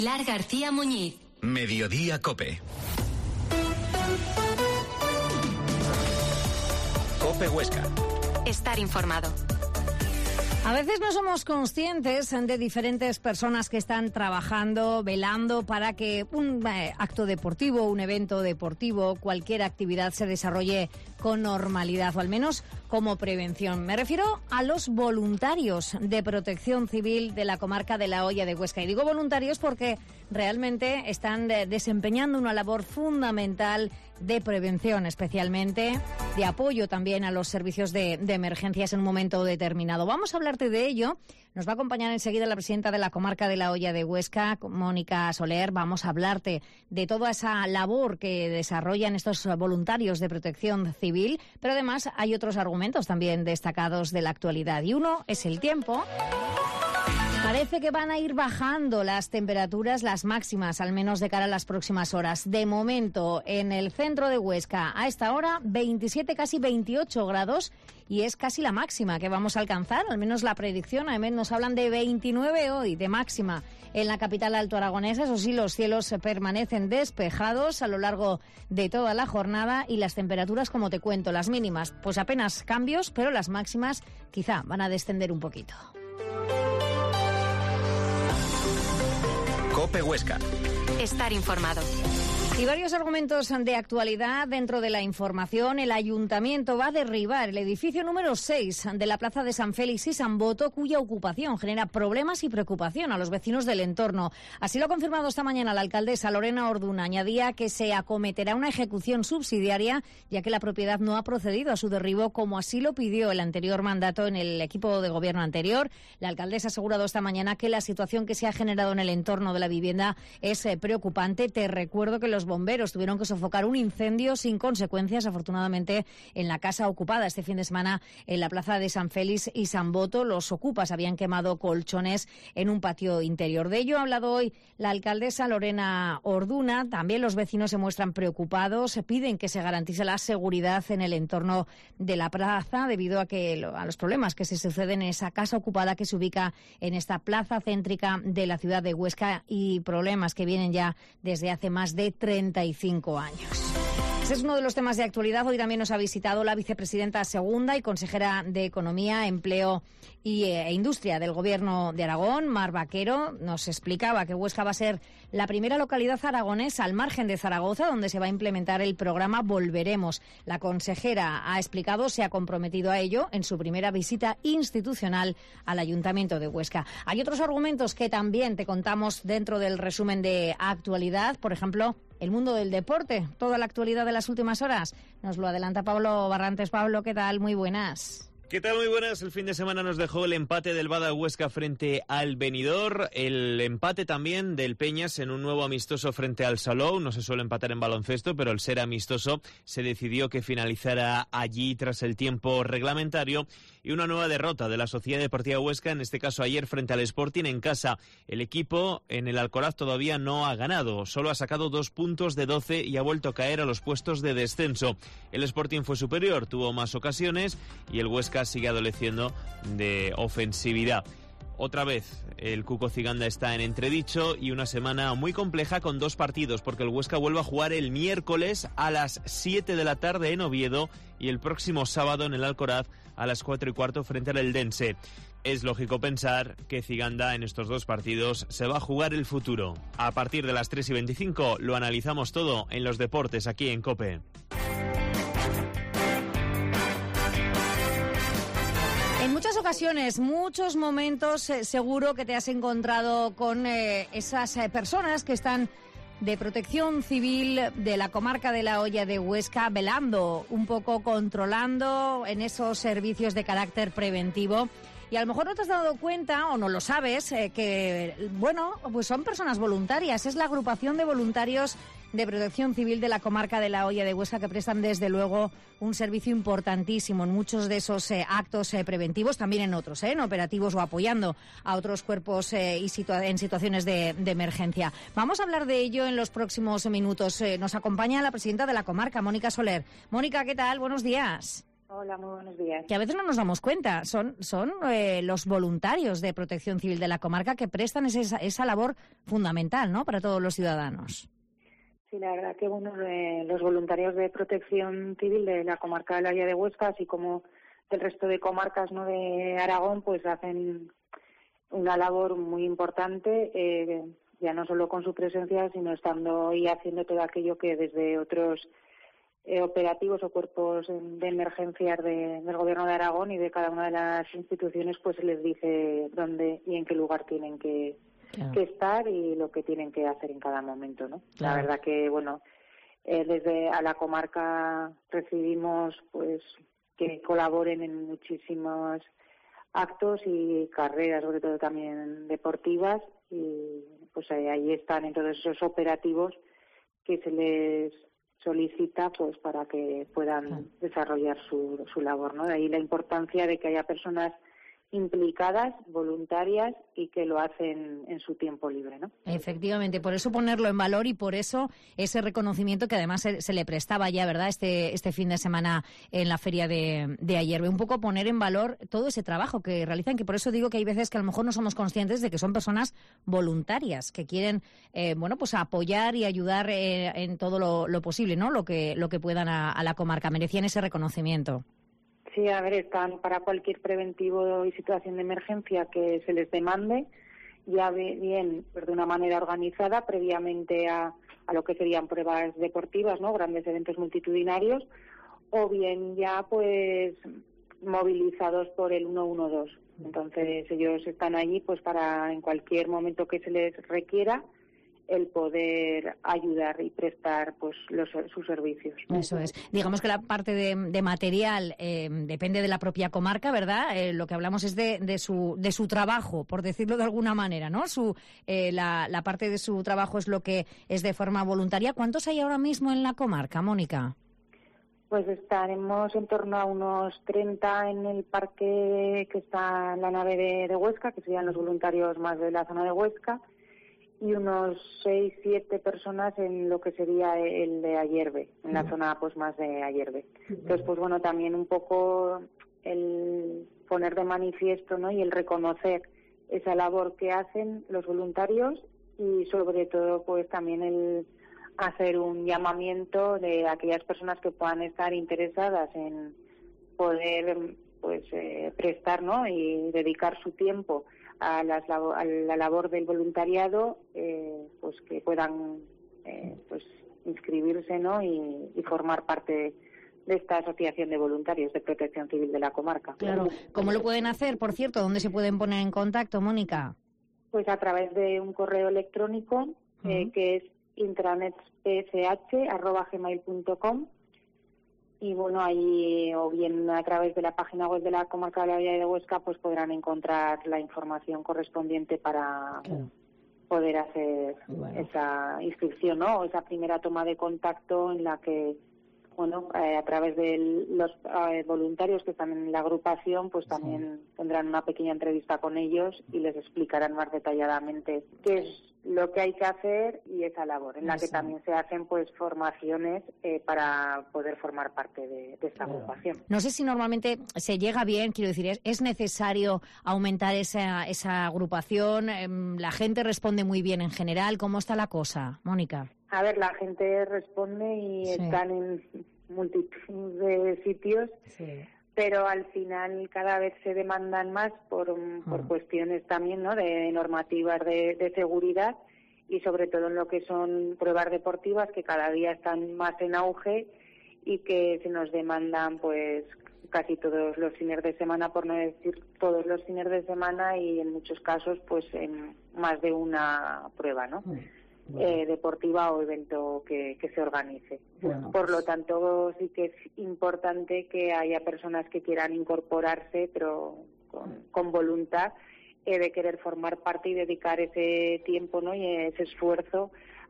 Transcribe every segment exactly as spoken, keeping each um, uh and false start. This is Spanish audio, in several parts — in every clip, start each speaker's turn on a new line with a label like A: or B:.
A: Pilar García Muñiz.
B: Mediodía COPE. COPE Huesca.
A: Estar informado.
C: A veces no somos conscientes de diferentes personas que están trabajando, velando para que un eh, acto deportivo, un evento deportivo, cualquier actividad se desarrolle con normalidad, o al menos como prevención. Me refiero a los voluntarios de Protección Civil de la comarca de La Hoya de Huesca. Y digo voluntarios porque realmente están eh, desempeñando una labor fundamental de prevención, especialmente de apoyo también a los servicios de, de emergencias en un momento determinado. Vamos a hablarte de ello. Nos va a acompañar enseguida la presidenta de la comarca de La Hoya de Huesca, Mónica Soler. Vamos a hablarte de toda esa labor que desarrollan estos voluntarios de Protección Civil, pero además hay otros argumentos también destacados de la actualidad. Y uno es el tiempo. Parece que van a ir bajando las temperaturas, las máximas, al menos de cara a las próximas horas. De momento, en el centro de Huesca, a esta hora, veintisiete, casi veintiocho grados, y es casi la máxima que vamos a alcanzar, al menos la predicción. Además, nos hablan de veintinueve hoy, de máxima, en la capital alto aragonesa. Eso sí, los cielos permanecen despejados a lo largo de toda la jornada, y las temperaturas, como te cuento, las mínimas, pues apenas cambios, pero las máximas quizá van a descender un poquito.
B: COPE Huesca.
A: Estar informado.
C: Y varios argumentos de actualidad dentro de la información. El ayuntamiento va a derribar el edificio número seis de la plaza de San Félix y San Boto, cuya ocupación genera problemas y preocupación a los vecinos del entorno. Así lo ha confirmado esta mañana la alcaldesa Lorena Orduna. Añadía que se acometerá una ejecución subsidiaria, ya que la propiedad no ha procedido a su derribo, como así lo pidió el anterior mandato en el equipo de gobierno anterior. La alcaldesa ha asegurado esta mañana que la situación que se ha generado en el entorno de la vivienda es eh, preocupante. Te recuerdo que los bomberos tuvieron que sofocar un incendio sin consecuencias, afortunadamente, en la casa ocupada este fin de semana en la plaza de San Félix y San Boto. Los ocupas habían quemado colchones en un patio interior. De ello ha hablado hoy la alcaldesa Lorena Orduna. También los vecinos se muestran preocupados, piden que se garantice la seguridad en el entorno de la plaza debido a que a los problemas que se suceden en esa casa ocupada que se ubica en esta plaza céntrica de la ciudad de Huesca, y problemas que vienen ya desde hace más de treinta y cinco años. Ese es uno de los temas de actualidad. Hoy también nos ha visitado la vicepresidenta segunda y consejera de Economía, Empleo y eh, Industria del Gobierno de Aragón, Mar Vaquero. Nos explicaba que Huesca va a ser la primera localidad aragonesa al margen de Zaragoza donde se va a implementar el programa Volveremos. La consejera ha explicado, se ha comprometido a ello en su primera visita institucional al Ayuntamiento de Huesca. Hay otros argumentos que también te contamos dentro del resumen de actualidad. Por ejemplo, el mundo del deporte, toda la actualidad de las últimas horas. Nos lo adelanta Pablo Barrantes. Pablo, ¿qué tal? Muy buenas.
D: ¿Qué tal? Muy buenas. El fin de semana nos dejó el empate del Bada Huesca frente al Benidorm, el empate también del Peñas en un nuevo amistoso frente al Salou. No se suele empatar en baloncesto, pero al ser amistoso se decidió que finalizara allí tras el tiempo reglamentario, y una nueva derrota de la Sociedad Deportiva Huesca, en este caso ayer frente al Sporting en casa. El equipo en el Alcoraz todavía no ha ganado, solo ha sacado dos puntos de doce y ha vuelto a caer a los puestos de descenso. El Sporting fue superior, tuvo más ocasiones, y el Huesca sigue adoleciendo de ofensividad. Otra vez el Cuco Ciganda está en entredicho, y una semana muy compleja con dos partidos, porque el Huesca vuelve a jugar el miércoles a las siete de la tarde en Oviedo y el próximo sábado en el Alcoraz a las cuatro y cuarto frente al Eldense. Es lógico pensar que Ciganda en estos dos partidos se va a jugar el futuro. A partir de las tres y veinticinco lo analizamos todo en los deportes aquí en COPE.
C: En muchas ocasiones, muchos momentos, eh, seguro que te has encontrado con eh, esas eh, personas que están de Protección Civil de la comarca de La Hoya de Huesca, velando, un poco controlando en esos servicios de carácter preventivo. Y a lo mejor no te has dado cuenta o no lo sabes, eh, que, bueno, pues son personas voluntarias. Es la agrupación de voluntarios de Protección Civil de la comarca de La Hoya de Huesca, que prestan desde luego un servicio importantísimo en muchos de esos eh, actos eh, preventivos, también en otros, eh, en operativos o apoyando a otros cuerpos eh, y situa- en situaciones de, de emergencia. Vamos a hablar de ello en los próximos minutos. Eh, nos acompaña la presidenta de la comarca, Mónica Soler. Mónica, ¿qué tal? Buenos días.
E: Hola, muy buenos días.
C: Que a veces no nos damos cuenta, son, son eh, los voluntarios de Protección Civil de la comarca que prestan esa, esa labor fundamental, ¿no?, para todos los ciudadanos.
E: Sí, la verdad que bueno, eh, los voluntarios de Protección Civil de la comarca del Valle de Huesca, así como del resto de comarcas, ¿no?, de Aragón, pues hacen una labor muy importante, eh, ya no solo con su presencia, sino estando y haciendo todo aquello que desde otros Eh, operativos o cuerpos de emergencias de, del Gobierno de Aragón y de cada una de las instituciones, pues se les dice dónde y en qué lugar tienen que, claro. que estar y lo que tienen que hacer en cada momento, ¿no? Claro. La verdad que, bueno, eh, desde a la comarca recibimos pues que colaboren en muchísimos actos y carreras, sobre todo también deportivas, y pues ahí, ahí están en todos esos operativos que se les solicita pues para que puedan claro. desarrollar su, su labor, ¿no? De ahí la importancia de que haya personas implicadas, voluntarias y que lo hacen en su tiempo libre, ¿no?
C: Efectivamente, por eso ponerlo en valor y por eso ese reconocimiento que además se, se le prestaba ya, ¿verdad?, este este fin de semana en la feria de, de Ayerbe. Un poco poner en valor todo ese trabajo que realizan, que por eso digo que hay veces que a lo mejor no somos conscientes de que son personas voluntarias, que quieren, eh, bueno, pues apoyar y ayudar eh, en todo lo, lo posible, ¿no?, lo que, lo que puedan a, a la comarca. Merecían ese reconocimiento.
E: Sí, a ver, están para cualquier preventivo y situación de emergencia que se les demande, ya bien pues de una manera organizada previamente a, a lo que serían pruebas deportivas, ¿no?, grandes eventos multitudinarios, o bien ya pues movilizados por el ciento doce. Entonces ellos están allí pues para en cualquier momento que se les requiera el poder ayudar y prestar pues los, sus servicios.
C: Eso es. Digamos que la parte de, de material eh, depende de la propia comarca, ¿verdad? Eh, lo que hablamos es de, de su de su trabajo, por decirlo de alguna manera, ¿no? Su eh, la, la parte de su trabajo es lo que es de forma voluntaria. ¿Cuántos hay ahora mismo en la comarca, Mónica?
E: Pues estaremos en torno a unos treinta en el parque que está en la nave de, de Huesca, que serían los voluntarios más de la zona de Huesca, y unos seis, siete personas en lo que sería el de Ayerbe, en la zona pues más de Ayerbe. Entonces, pues bueno, también un poco el poner de manifiesto, ¿no?, y el reconocer esa labor que hacen los voluntarios y sobre todo pues también el hacer un llamamiento de aquellas personas que puedan estar interesadas en poder pues eh, prestar, ¿no?, y dedicar su tiempo a, las, a la labor del voluntariado, eh, pues que puedan eh, pues inscribirse, ¿no?, y, y formar parte de esta asociación de voluntarios de Protección Civil de la comarca.
C: Claro. ¿Cómo lo pueden hacer, por cierto? ¿Dónde se pueden poner en contacto, Mónica?
E: Pues a través de un correo electrónico uh-huh. eh, que es intranetspsh arroba gmail punto com. Y bueno, ahí o bien a través de la página web de la comarca de la Valle de Huesca pues podrán encontrar la información correspondiente para claro. poder hacer bueno. esa inscripción, ¿no?, o esa primera toma de contacto en la que, bueno, eh, a través de los eh, voluntarios que están en la agrupación, pues también sí. tendrán una pequeña entrevista con ellos y les explicarán más detalladamente qué es lo que hay que hacer y esa labor, en la sí. que también se hacen pues formaciones eh, para poder formar parte de, de esta claro. agrupación.
C: No sé si normalmente se llega bien, quiero decir, ¿es, es necesario aumentar esa, esa agrupación? Eh, ¿La gente responde muy bien en general? ¿Cómo está la cosa, Mónica?
E: A ver, la gente responde y sí. están en multitud de sitios, sí. pero al final cada vez se demandan más por, uh-huh. por cuestiones también, ¿no?, de normativas de, de seguridad y sobre todo en lo que son pruebas deportivas que cada día están más en auge y que se nos demandan pues casi todos los fines de semana, por no decir todos los fines de semana, y en muchos casos pues en más de una prueba, ¿no? Uh-huh. Bueno. Eh, deportiva o evento que, que se organice. Bueno, Por pues... lo tanto, sí que es importante que haya personas que quieran incorporarse, pero con, con voluntad eh, de querer formar parte y dedicar ese tiempo, ¿no?, y ese esfuerzo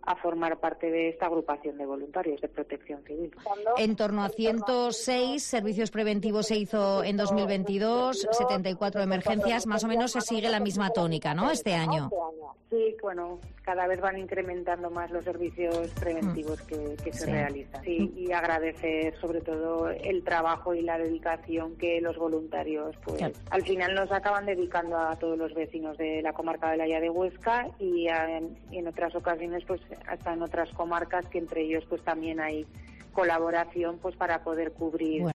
E: a formar parte de esta agrupación de voluntarios de protección civil.
C: En torno a ciento seis servicios preventivos se hizo en dos mil veintidós, setenta y cuatro emergencias, más o menos se sigue la misma tónica, ¿no?, este año.
E: Sí, bueno, cada vez van incrementando más los servicios preventivos que, que se
C: Sí.
E: realizan. Sí, y agradecer sobre todo el trabajo y la dedicación que los voluntarios, pues
C: Claro.
E: al final nos acaban dedicando a todos los vecinos de la comarca de la Hoya de Huesca y, a, y en otras ocasiones pues hasta en otras comarcas, que entre ellos pues también hay colaboración pues para poder cubrir.
C: Bueno.